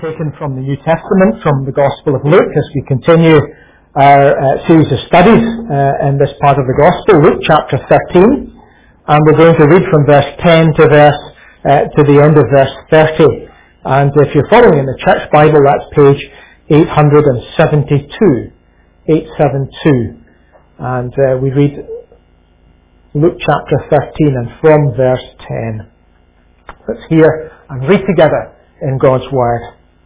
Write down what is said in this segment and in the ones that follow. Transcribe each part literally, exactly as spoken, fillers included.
taken from the New Testament, from the Gospel of Luke, as we continue our uh, series of studies uh, in this part of the Gospel, Luke chapter thirteen, and we're going to read from verse ten to verse uh, to the end of verse thirty. And if you're following in the Church Bible, that's page eight seventy-two, eight seventy-two, and uh, we read Luke chapter thirteen and from verse ten. Let's hear and read together in God's Word.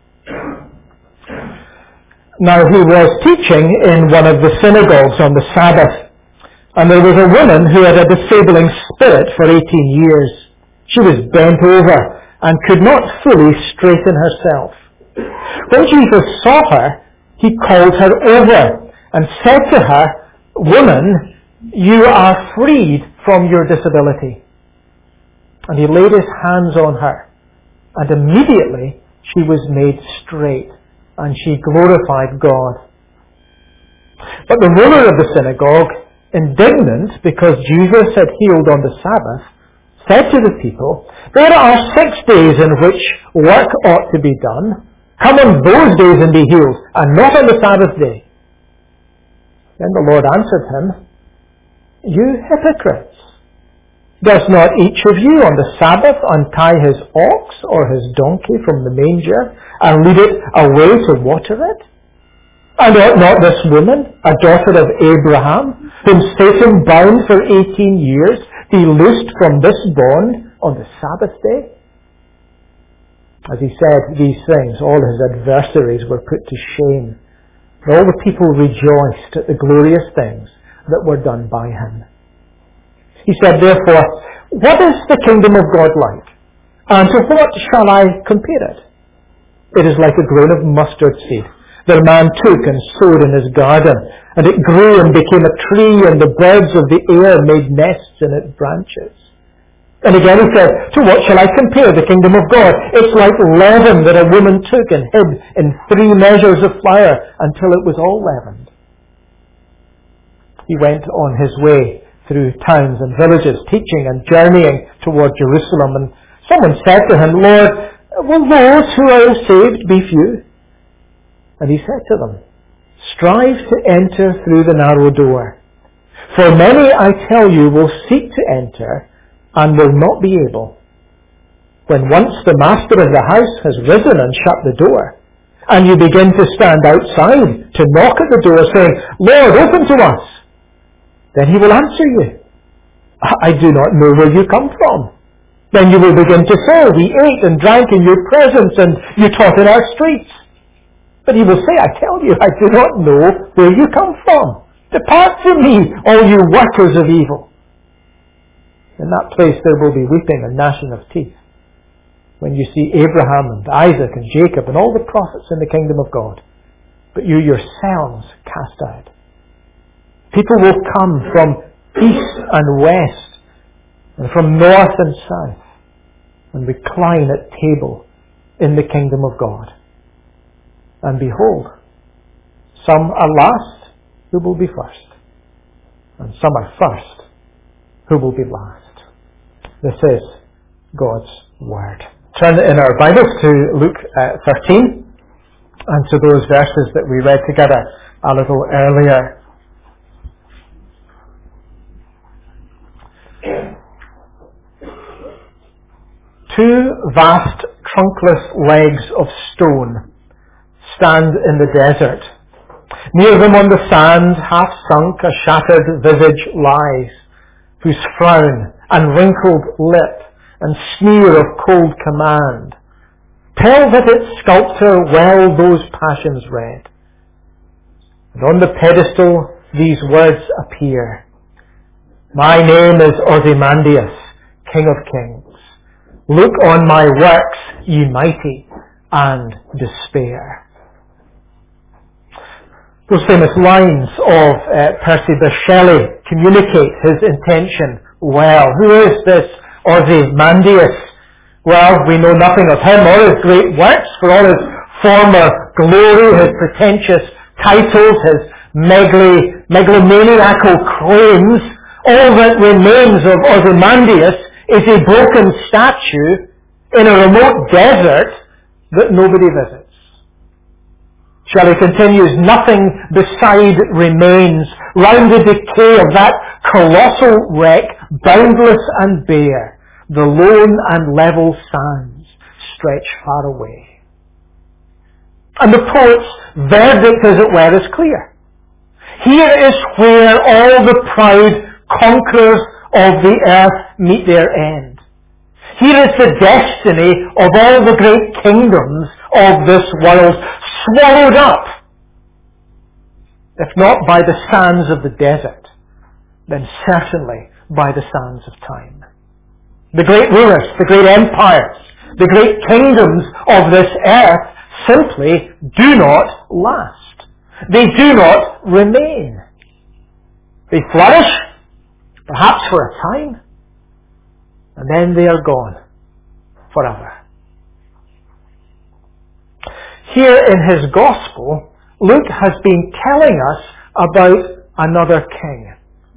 Now he was teaching in one of the synagogues on the Sabbath, and there was a woman who had a disabling spirit for eighteen years. She was bent over and could not fully straighten herself. When Jesus saw her, he called her over and said to her, "Woman, you are freed from your disability." And he laid his hands on her, and immediately she was made straight, and she glorified God. But the ruler of the synagogue, indignant because Jesus had healed on the Sabbath, said to the people, "There are six days in which work ought to be done. Come on those days and be healed, and not on the Sabbath day." Then the Lord answered him, "You hypocrites! Does not each of you on the Sabbath untie his ox or his donkey from the manger and lead it away to water it? And ought not this woman, a daughter of Abraham, whom Satan bound for eighteen years, be loosed from this bond on the Sabbath day?" As he said these things, all his adversaries were put to shame, and all the people rejoiced at the glorious things that were done by him. He said, "Therefore, what is the kingdom of God like? And to what shall I compare it? It is like a grain of mustard seed that a man took and sowed in his garden, and it grew and became a tree, and the birds of the air made nests in its branches." And again he said, "To what shall I compare the kingdom of God? It's like leaven that a woman took and hid in three measures of flour until it was all leavened." He went on his way through towns and villages, teaching and journeying toward Jerusalem. And someone said to him, "Lord, will those who are saved be few?" And he said to them, "Strive to enter through the narrow door. For many, I tell you, will seek to enter and will not be able. When once the master of the house has risen and shut the door, and you begin to stand outside to knock at the door, saying, 'Lord, open to us,' then he will answer you, 'I do not know where you come from.' Then you will begin to say, 'We ate and drank in your presence, and you taught in our streets.' But he will say, 'I tell you, I do not know where you come from. Depart from me, all you workers of evil.' In that place there will be weeping and gnashing of teeth, when you see Abraham and Isaac and Jacob and all the prophets in the kingdom of God, but you yourselves cast out. People will come from east and west, and from north and south, and recline at table in the kingdom of God. And behold, some are last who will be first, and some are first who will be last." This is God's Word. Turn in our Bibles to Luke uh, thirteen, and to those verses that we read together a little earlier. Two vast trunkless legs of stone stand in the desert. Near them on the sand, half sunk, a shattered visage lies, whose frown and wrinkled lip and sneer of cold command tell that its sculptor well those passions read. And on the pedestal these words appear: "My name is Ozymandias, King of Kings. Look on my works, ye mighty, and despair." Those famous lines of uh, Percy Bysshe Shelley communicate his intention well. Who is this Ozymandias? Well, we know nothing of him or his great works, for all his former glory, his pretentious titles, his megali- megalomaniacal claims. All that remains of Ozymandias is a broken statue in a remote desert that nobody visits. Shelley continues, nothing beside remains. Round the decay of that colossal wreck, boundless and bare, the lone and level sands stretch far away. And the poet's verdict, as it were, is clear. Here is where all the proud conquerors of the earth meet their end. Here is the destiny of all the great kingdoms of this world, swallowed up, if not by the sands of the desert, then certainly by the sands of time. The great rulers, the great empires, the great kingdoms of this earth simply do not last. They do not remain. They flourish, perhaps for a time, and then they are gone forever. Here in his gospel, Luke has been telling us about another king.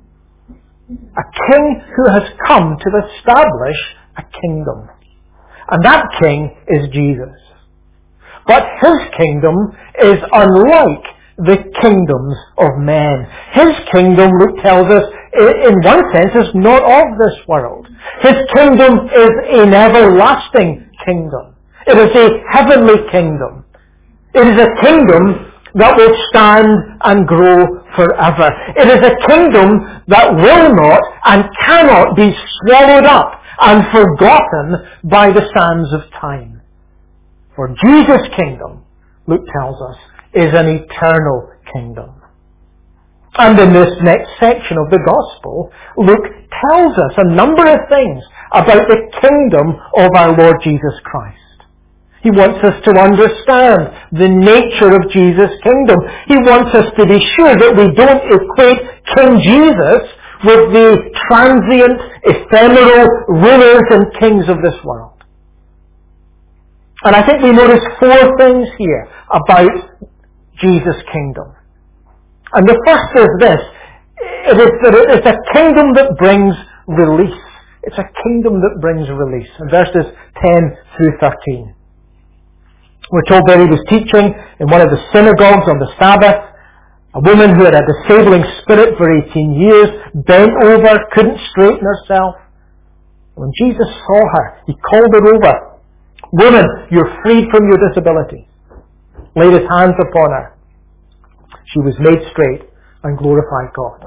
A king who has come to establish a kingdom. And that king is Jesus. But his kingdom is unlike the kingdoms of men. His kingdom, Luke tells us, in one sense, is not of this world. His kingdom is an everlasting kingdom. It is a heavenly kingdom. It is a kingdom that will stand and grow forever. It is a kingdom that will not and cannot be swallowed up and forgotten by the sands of time. For Jesus' kingdom, Luke tells us, is an eternal kingdom. And in this next section of the Gospel, Luke tells us a number of things about the kingdom of our Lord Jesus Christ. He wants us to understand the nature of Jesus' kingdom. He wants us to be sure that we don't equate King Jesus with the transient, ephemeral rulers and kings of this world. And I think we notice four things here about Jesus' kingdom. And the first is this. It is that it's a kingdom that brings release. It's a kingdom that brings release. In verses ten through thirteen. We're told that he was teaching in one of the synagogues on the Sabbath. A woman who had a disabling spirit for eighteen years, bent over, couldn't straighten herself. When Jesus saw her, he called her over. Woman, you're freed from your disability. Laid his hands upon her. She was made straight and glorified God.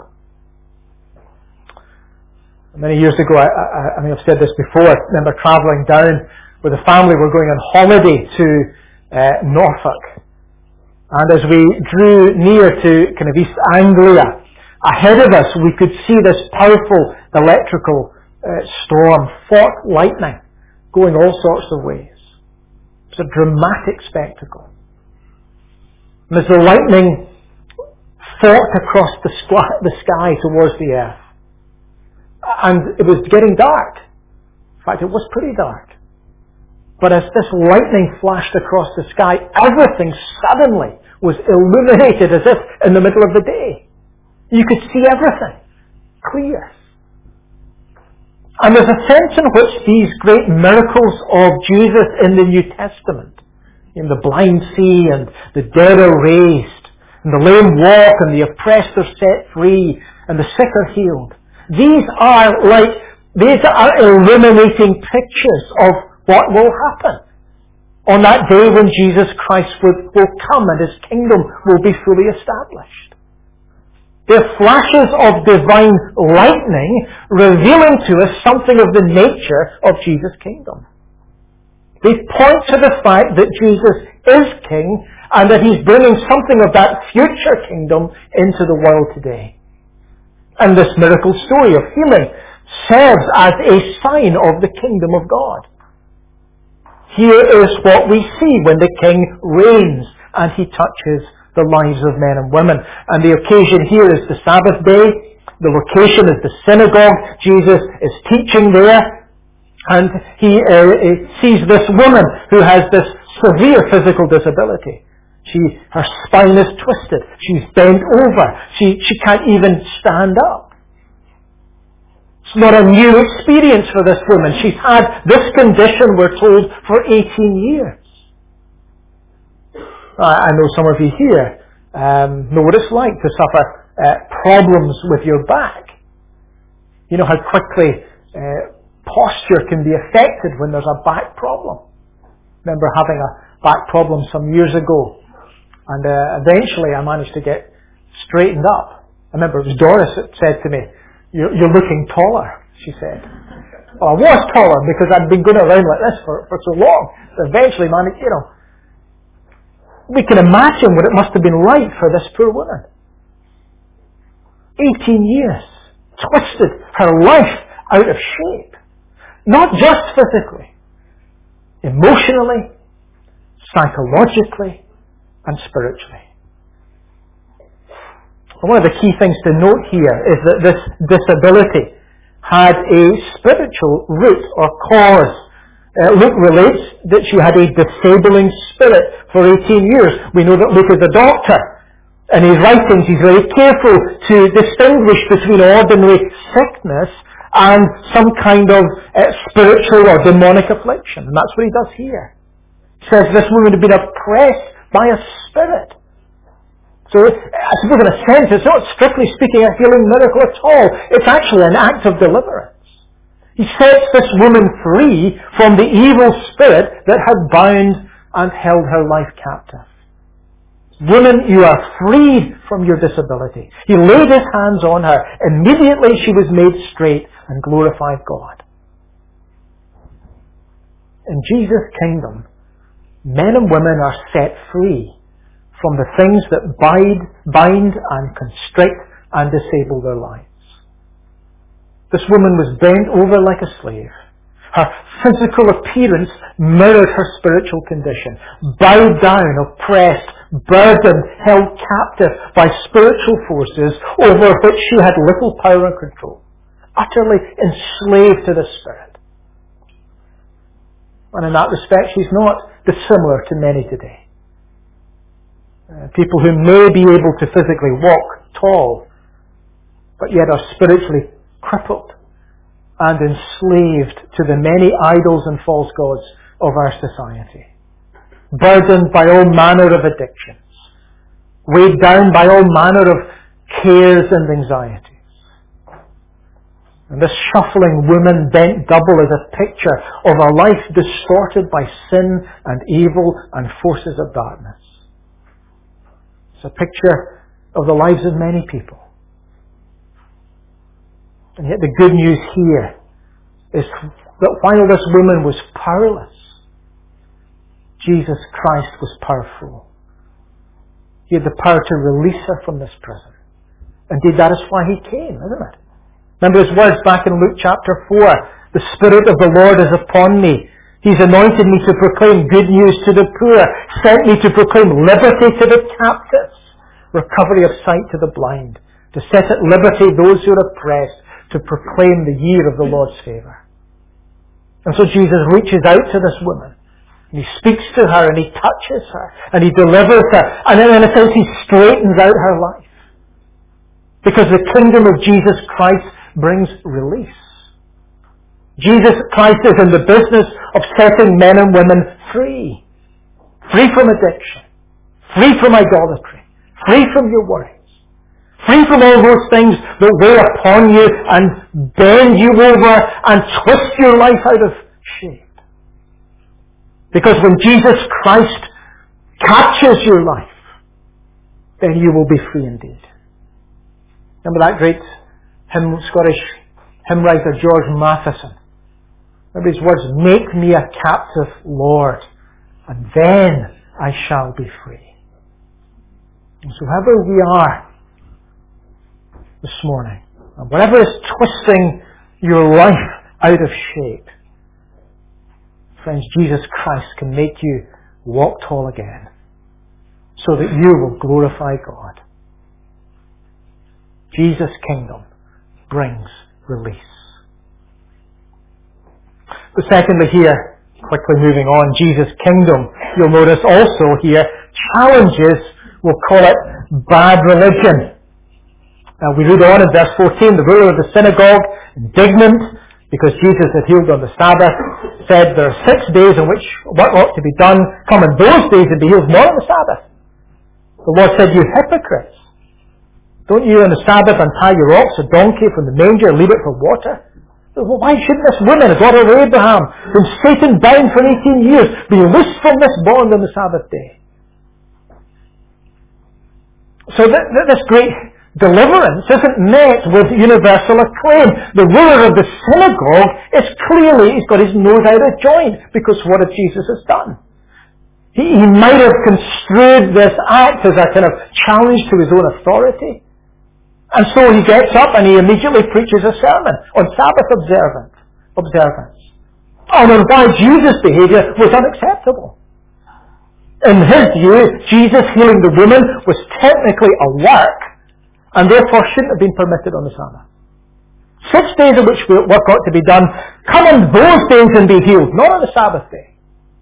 Many years ago, I, I, I mean, I've said this before, I remember travelling down with a family. We're going on holiday to uh, Norfolk. And as we drew near to kind of East Anglia, ahead of us we could see this powerful electrical uh, storm, fork lightning, going all sorts of ways. It's a dramatic spectacle. And as the lightning forked across the sky, the sky towards the earth, and it was getting dark. In fact, it was pretty dark. But as this lightning flashed across the sky, everything suddenly was illuminated as if in the middle of the day. You could see everything clear. And there's a sense in which these great miracles of Jesus in the New Testament, in the blind see and the dead are raised, and the lame walk and the oppressed are set free and the sick are healed. These are like, these are illuminating pictures of what will happen on that day when Jesus Christ will, will come and his kingdom will be fully established. They're flashes of divine lightning revealing to us something of the nature of Jesus' kingdom. They point to the fact that Jesus is king and that he's bringing something of that future kingdom into the world today. And this miracle story of healing serves as a sign of the kingdom of God. Here is what we see when the king reigns and he touches the lives of men and women. And the occasion here is the Sabbath day. The location is the synagogue. Jesus is teaching there. And he uh, sees this woman who has this severe physical disability. She, her spine is twisted. She's bent over. She, she can't even stand up. It's not a new experience for this woman. She's had this condition, we're told, for eighteen years. I know some of you here um, know what it's like to suffer uh, problems with your back. You know how quickly uh, posture can be affected when there's a back problem. Remember having a back problem some years ago, and uh, eventually I managed to get straightened up. I remember it was Doris that said to me, you're, you're looking taller, she said. Well, I was taller because I'd been going around like this for, for so long. So eventually, man, you know, we can imagine what it must have been like for this poor woman. eighteen years, twisted her life out of shape. Not just physically, emotionally, psychologically, and spiritually. And one of the key things to note here is that this disability had a spiritual root or cause. Uh, Luke relates that she had a disabling spirit for eighteen years. We know that Luke is a doctor. In his writings, he's very careful to distinguish between ordinary sickness and some kind of uh, spiritual or demonic affliction. And that's what he does here. He says this woman had been oppressed by a spirit. So, I suppose in a sense, it's not strictly speaking a healing miracle at all. It's actually an act of deliverance. He sets this woman free from the evil spirit that had bound and held her life captive. Woman, you are freed from your disability. He laid his hands on her. Immediately she was made straight and glorified God. In Jesus' kingdom, men and women are set free from the things that bind, bind and constrict and disable their lives. This woman was bent over like a slave. Her physical appearance mirrored her spiritual condition. Bowed down, oppressed, burdened, held captive by spiritual forces over which she had little power and control. Utterly enslaved to the spirit. And in that respect, she's not dissimilar to many today. Uh, people who may be able to physically walk tall, but yet are spiritually crippled and enslaved to the many idols and false gods of our society. Burdened by all manner of addictions. Weighed down by all manner of cares and anxieties. And this shuffling woman bent double is a picture of a life distorted by sin and evil and forces of darkness. It's a picture of the lives of many people. And yet the good news here is that while this woman was powerless, Jesus Christ was powerful. He had the power to release her from this prison. Indeed, that is why he came, isn't it? Remember his words back in Luke chapter four. The Spirit of the Lord is upon me. He's anointed me to proclaim good news to the poor, sent me to proclaim liberty to the captives, recovery of sight to the blind, to set at liberty those who are oppressed, to proclaim the year of the Lord's favour. And so Jesus reaches out to this woman, and he speaks to her, and he touches her, and he delivers her, and in a sense he straightens out her life. Because the kingdom of Jesus Christ brings release. Jesus Christ is in the business of setting men and women free. Free from addiction. Free from idolatry. Free from your worries. Free from all those things that weigh upon you and bend you over and twist your life out of shape. Because when Jesus Christ captures your life, then you will be free indeed. Remember that great hymn, Scottish hymn writer George Matheson? Remember his words, "Make me a captive, Lord, and then I shall be free." And so whoever we are this morning, and whatever is twisting your life out of shape, friends, Jesus Christ can make you walk tall again, so that you will glorify God. Jesus' kingdom brings release. But secondly here, quickly moving on, Jesus' kingdom, you'll notice also here, challenges, we'll call it bad religion. Now we read on in verse fourteen, the ruler of the synagogue, indignant, Because Jesus had healed on the Sabbath, said there are six days in which what ought to be done. Come in those days and be healed, not on the Sabbath. The Lord said, you hypocrites. Don't you on the Sabbath untie your ox or donkey from the manger and leave it for water? Well, why shouldn't this woman, a daughter of Abraham, whom Satan bound for eighteen years, be loosed from this bond on the Sabbath day? So th- th- this great deliverance isn't met with universal acclaim. The ruler of the synagogue is clearly, he's got his nose out of joint because what has Jesus has done? He, he might have construed this act as a kind of challenge to his own authority. And so he gets up and he immediately preaches a sermon on Sabbath observance, observance. And on why Jesus' behaviour was unacceptable. In his view, Jesus healing the woman was technically a work and therefore shouldn't have been permitted on the Sabbath. Six days in which work ought to be done, come on those days and be healed, not on the Sabbath day.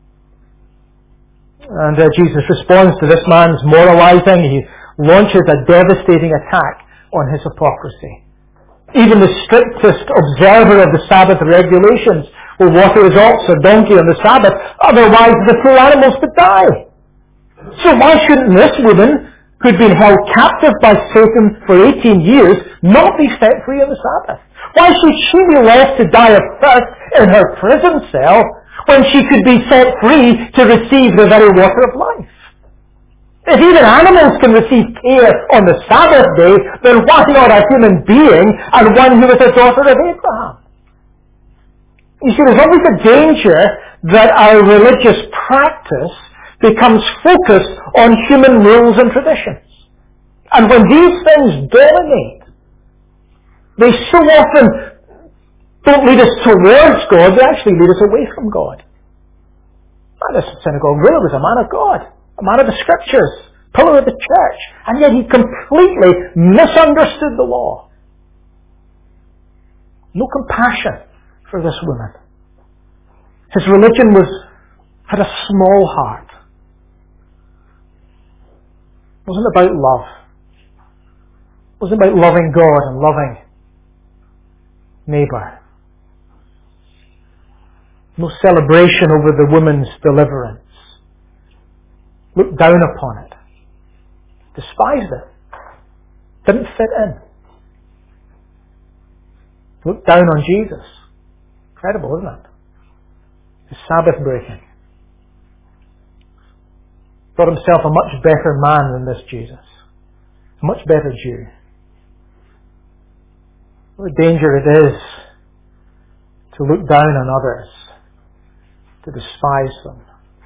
And uh, Jesus responds to this man's moralizing. He launches a devastating attack on his hypocrisy. Even the strictest observer of the Sabbath regulations will water his ox or donkey on the Sabbath, otherwise the poor animals would die. So why shouldn't this woman, who'd been held captive by Satan for eighteen years, not be set free on the Sabbath? Why should she be left to die of thirst in her prison cell when she could be set free to receive the very water of life? If even animals can receive care on the Sabbath day, then why not a human being and one who is a daughter of Abraham? You see, there's always a danger that our religious practice becomes focused on human rules and traditions. And when these things dominate, they so often don't lead us towards God, they actually lead us away from God. And this synagogue ruler was a man of God, a man of the Scriptures, pillar of the church, and yet he completely misunderstood the law. No compassion for this woman. His religion was had a small heart. It wasn't about love. It wasn't about loving God and loving neighbour. No celebration over the woman's deliverance. Looked down upon it. Despised it. Didn't fit in. Looked down on Jesus. Incredible, isn't it? His Sabbath breaking. Thought himself a much better man than this Jesus. A much better Jew. What a danger it is to look down on others, to despise them,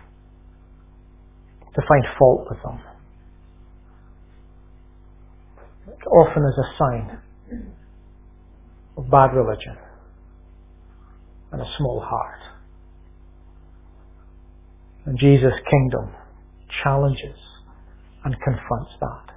to find fault with them. It often is a sign of bad religion and a small heart. And Jesus' kingdom challenges and confronts that.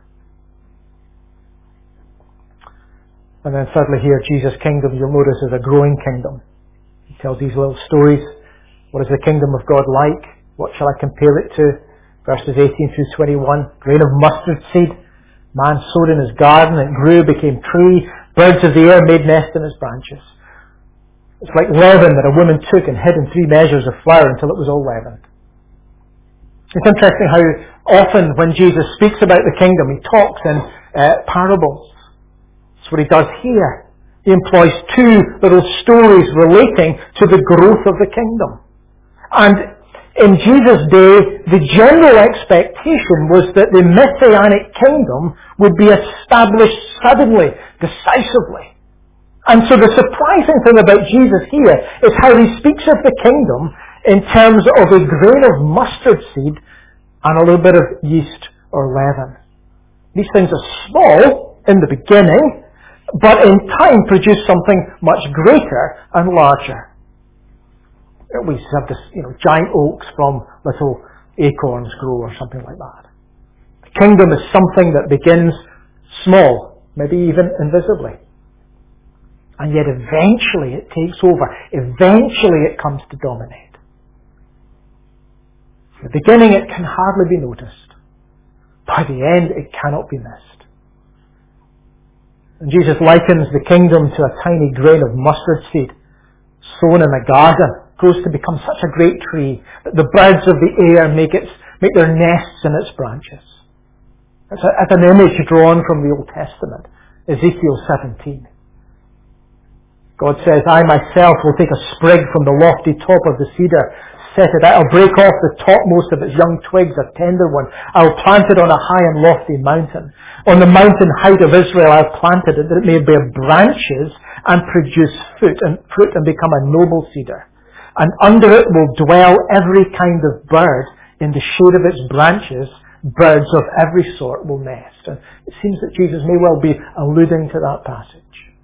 And then thirdly here, Jesus' kingdom, you'll notice, is a growing kingdom. He tells these little stories. What is the kingdom of God like? What shall I compare it to? Verses eighteen through twenty-one. Grain of mustard seed. Man sowed in his garden, it grew, became tree. Birds of the air made nest in its branches. It's like leaven that a woman took and hid in three measures of flour until it was all leavened. It's interesting how often when Jesus speaks about the kingdom, he talks in uh, parables. That's what he does here. He employs two little stories relating to the growth of the kingdom. And in Jesus' day, the general expectation was that the Messianic kingdom would be established suddenly, decisively. And so the surprising thing about Jesus here is how he speaks of the kingdom in terms of a grain of mustard seed and a little bit of yeast or leaven. These things are small in the beginning, but in time produce something much greater and larger. We have this, you know, giant oaks from little acorns grow or something like that. The kingdom is something that begins small, maybe even invisibly. And yet eventually it takes over. Eventually it comes to dominate. In the beginning it can hardly be noticed. By the end it cannot be missed. And Jesus likens the kingdom to a tiny grain of mustard seed sown in a garden, grows to become such a great tree that the birds of the air make its make their nests in its branches. It's, a, it's an image drawn from the Old Testament, Ezekiel seventeen. God says, I myself will take a sprig from the lofty top of the cedar, set it out, I'll break off the topmost of its young twigs, a tender one. I'll plant it on a high and lofty mountain. On the mountain height of Israel I've planted it, that it may bear branches and produce fruit and fruit and become a noble cedar. And under it will dwell every kind of bird. In the shade of its branches, birds of every sort will nest. And it seems that Jesus may well be alluding to that passage.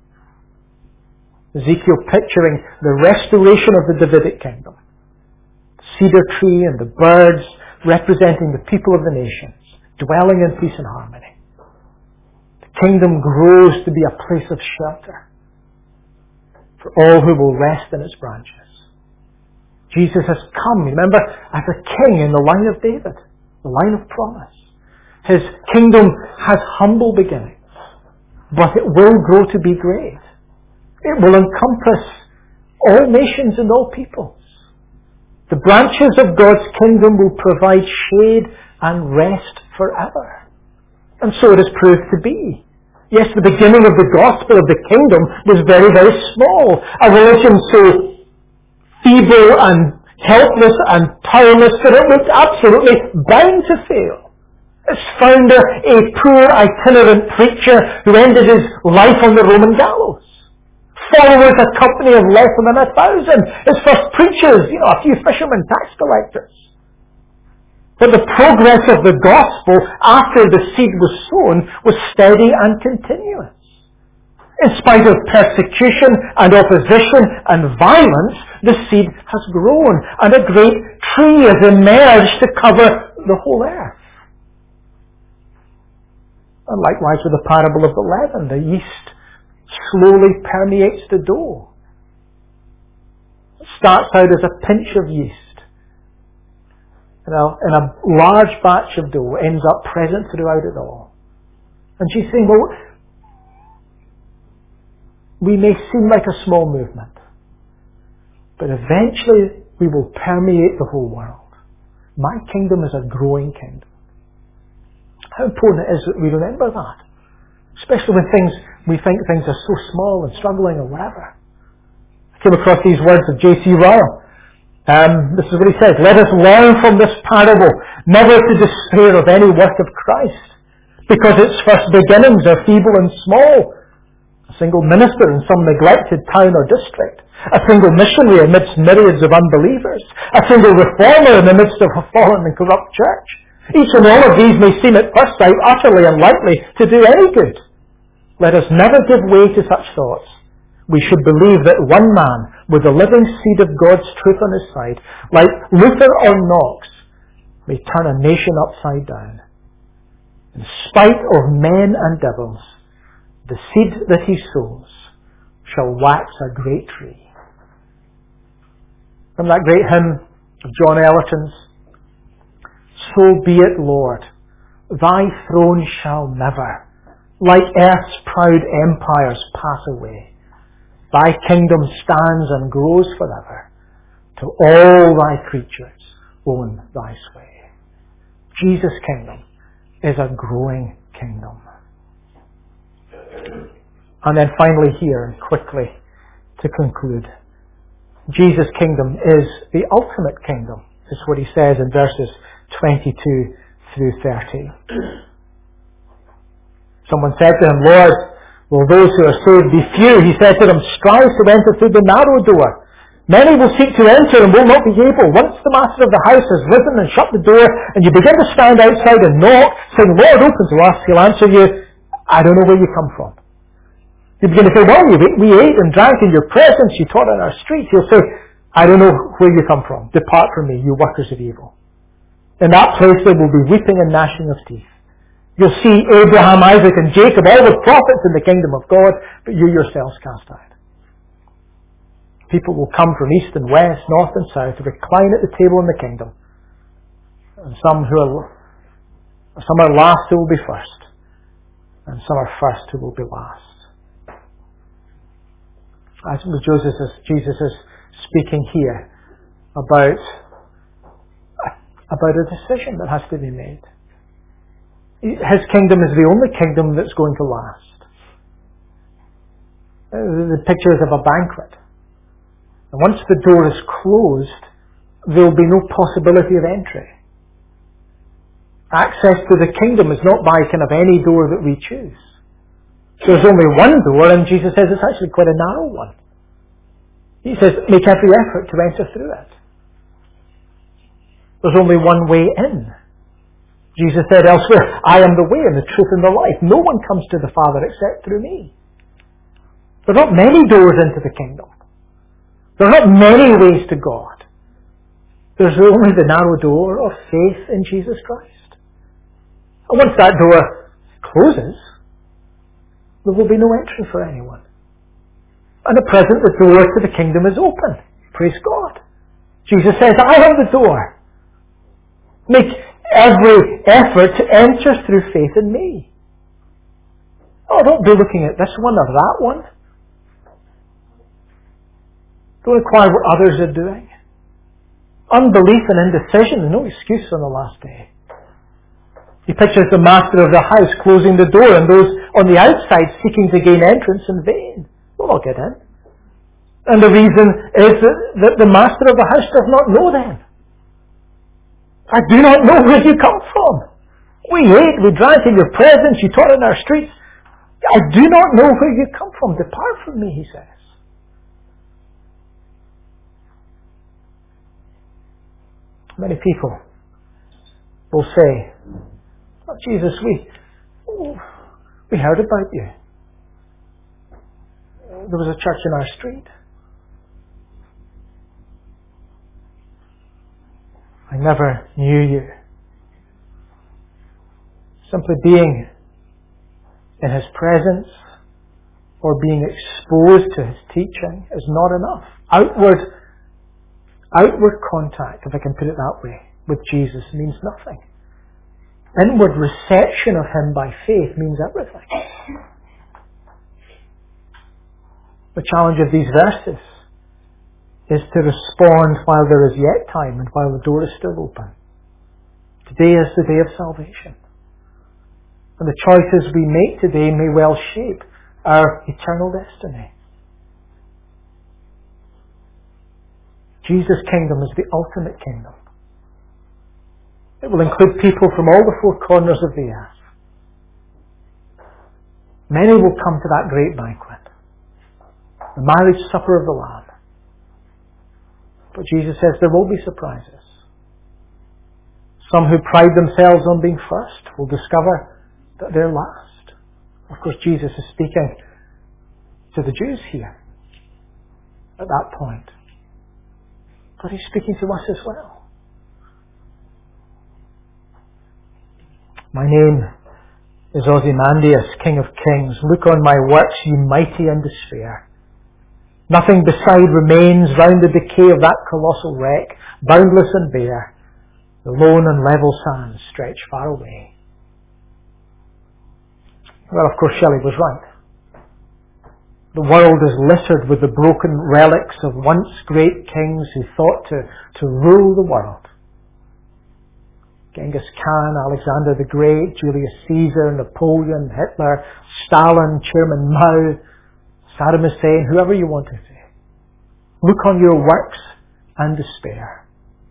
Ezekiel picturing the restoration of the Davidic kingdom. The cedar tree and the birds representing the people of the nations, dwelling in peace and harmony. The kingdom grows to be a place of shelter for all who will rest in its branches. Jesus has come, remember, as a king in the line of David, the line of promise. His kingdom has humble beginnings, but it will grow to be great. It will encompass all nations and all peoples. The branches of God's kingdom will provide shade and rest forever. And so it is proved to be. Yes, the beginning of the gospel of the kingdom was very, very small. A religion so feeble and helpless and powerless that it was absolutely bound to fail. Its founder, a poor itinerant preacher who ended his life on the Roman gallows. Followers, a company of less than a thousand. His first preachers, you know, a few fishermen, tax collectors. But the progress of the gospel after the seed was sown was steady and continuous. In spite of persecution and opposition and violence, the seed has grown and a great tree has emerged to cover the whole earth. And likewise with the parable of the leaven, the yeast slowly permeates the dough. It starts out as a pinch of yeast. In a, in a large batch of dough, ends up present throughout it all. And she's saying, well, we may seem like a small movement, but eventually we will permeate the whole world. My kingdom is a growing kingdom. How important it is that we remember that. Especially when things, we think things are so small and struggling or whatever. I came across these words of J C Ryle. Um, this is what he says, let us learn from this parable never to despair of any work of Christ, because its first beginnings are feeble and small. A single minister in some neglected town or district. A single missionary amidst myriads of unbelievers. A single reformer in the midst of a fallen and corrupt church. Each and all of these may seem at first sight utterly unlikely to do any good. Let us never give way to such thoughts. We should believe that one man with the living seed of God's truth on his side, like Luther or Knox, may turn a nation upside down. In spite of men and devils, the seed that he sows shall wax a great tree. From that great hymn of John Ellerton's, so be it, Lord, thy throne shall never, like earth's proud empires, pass away. Thy kingdom stands and grows forever, till all thy creatures own thy sway. Jesus' kingdom is a growing kingdom. And then finally here, quickly, to conclude, Jesus' kingdom is the ultimate kingdom. This is what he says in verses twenty-two through thirty. Someone said to him, Lord, will those who are saved be few? He said to them, strive to enter through the narrow door. Many will seek to enter and will not be able. Once the master of the house has risen and shut the door, and you begin to stand outside and knock, saying, Lord, open to us, he'll answer you, I don't know where you come from. You begin to say, well, we ate and drank in your presence, you taught on our streets. He'll say, I don't know where you come from. Depart from me, you workers of evil. In that place there will be weeping and gnashing of teeth. You'll see Abraham, Isaac, and Jacob, all the prophets in the kingdom of God, but you yourselves cast out. People will come from east and west, north and south, to recline at the table in the kingdom. And some who are, some are last who will be first, and some are first who will be last. As Jesus is, Jesus is speaking here about, about a decision that has to be made. His kingdom is the only kingdom that's going to last. The picture is of a banquet. And once the door is closed, there will be no possibility of entry. Access to the kingdom is not by kind of any door that we choose. There's only one door, and Jesus says it's actually quite a narrow one. He says, make every effort to enter through it. There's only one way in. Jesus said elsewhere, I am the way and the truth and the life. No one comes to the Father except through me. There are not many doors into the kingdom. There are not many ways to God. There's only the narrow door of faith in Jesus Christ. And once that door closes, there will be no entry for anyone. And at present, the door to the kingdom is open. Praise God. Jesus says, I am the door. Make every effort to enter through faith in me. Oh, don't be looking at this one or that one. Don't inquire what others are doing. Unbelief and indecision is no excuse on the last day. He pictures the master of the house closing the door and those on the outside seeking to gain entrance in vain. They'll not get in. And the reason is that the master of the house does not know them. I do not know where you come from. We ate, we drank in your presence, you taught in our streets. I do not know where you come from. Depart from me, he says. Many people will say, oh, Jesus, we, oh, we heard about you. There was a church in our street. I never knew you. Simply being in his presence or being exposed to his teaching is not enough. Outward Outward contact, if I can put it that way, with Jesus means nothing. Inward reception of him by faith means everything. The challenge of these verses is to respond while there is yet time and while the door is still open. Today is the day of salvation. And the choices we make today may well shape our eternal destiny. Jesus' kingdom is the ultimate kingdom. It will include people from all the four corners of the earth. Many will come to that great banquet, the marriage supper of the Lamb. But Jesus says there will be surprises. Some who pride themselves on being first will discover that they're last. Of course, Jesus is speaking to the Jews here at that point. But he's speaking to us as well. My name is Ozymandias, King of Kings. Look on my works, ye mighty in despair. Nothing beside remains round the decay of that colossal wreck, boundless and bare. The lone and level sands stretch far away. Well, of course, Shelley was right. The world is littered with the broken relics of once great kings who thought to, to rule the world. Genghis Khan, Alexander the Great, Julius Caesar, Napoleon, Hitler, Stalin, Chairman Mao, Saddam Hussein, whoever you want to say. Look on your works and despair.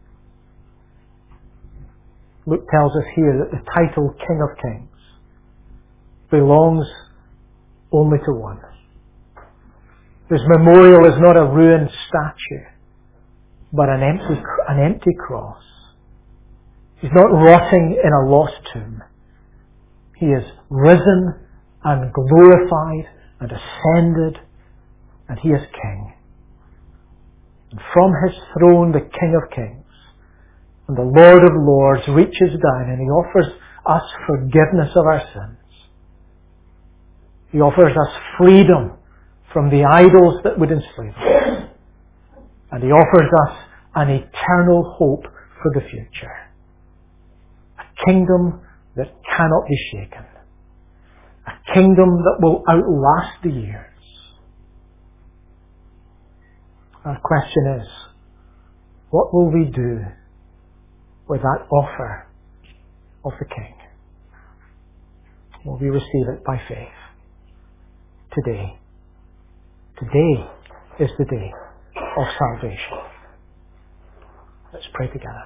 Luke tells us here that the title King of Kings belongs only to one. His memorial is not a ruined statue, but an empty, an empty cross. He's not rotting in a lost tomb. He is risen and glorified and ascended, and he is King. And from his throne, the King of Kings and the Lord of Lords reaches down and he offers us forgiveness of our sins. He offers us freedom from the idols that would enslave us. And he offers us an eternal hope for the future. A kingdom that cannot be shaken. A kingdom that will outlast the years. Our question is, what will we do with that offer of the King? Will we receive it by faith? Today. Today is the day of salvation. Let's pray together.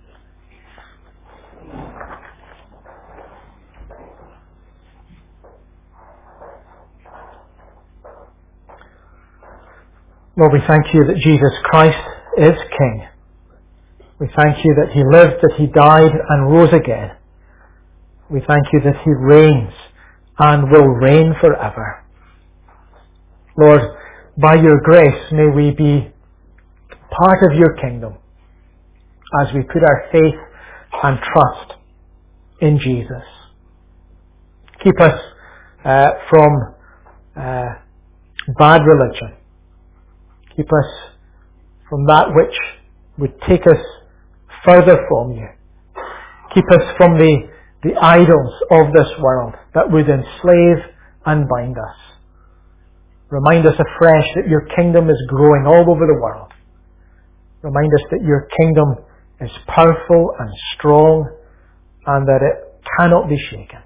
Lord, we thank you that Jesus Christ is King. We thank you that He lived, that He died and rose again. We thank you that He reigns and will reign forever. Lord, by your grace may we be part of your kingdom as we put our faith and trust in Jesus. Keep us uh, from uh, bad religion. Keep us from that which would take us further from you. Keep us from the, the idols of this world that would enslave and bind us. Remind us afresh that your kingdom is growing all over the world. Remind us that your kingdom is powerful and strong and that it cannot be shaken.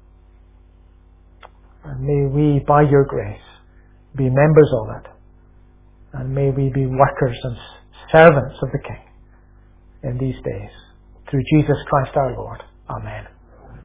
And may we, by your grace, be members of it. And may we be workers and servants of the King in these days. Through Jesus Christ our Lord. Amen.